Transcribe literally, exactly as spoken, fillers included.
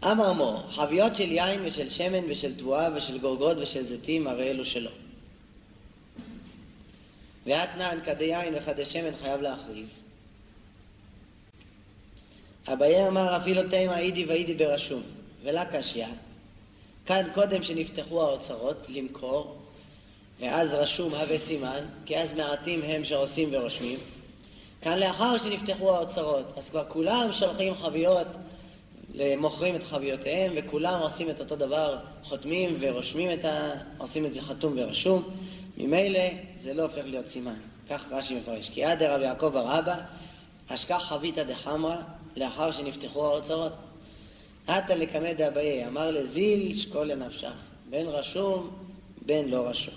אמר מור, חביות של יין ושל שמן ושל תבואה ושל גורגות ושל זיתים, הרי אלו שלו. ואתנן כדי יין וכדי שמן חייב להכריז. אביי אמר, אפילו תימה אידי ואידי ברשום, ולה קשיא. כאן קודם שנפתחו האוצרות למכור, ואז רשום הווה סימן, כי אז מעטים הם שעושים ורושמים. כאן לאחר שנפתחו האוצרות, אז כבר כולם שולחים חביות, מוכרים את חביותיהם, וכולם עושים את אותו דבר, חותמים ורושמים את ה... עושים את זה חתום ורשום. ממילא זה לא הופך להיות סימן. כך רש"י מפרש. כי עד רבי יעקב בר אבא, אשכח חביתא דחמרא, לאחר שנפתחו האוצרות. עתה לקמא דאביי, אמר לזיל שקול לנפשך, בין רשום בין לא רשום.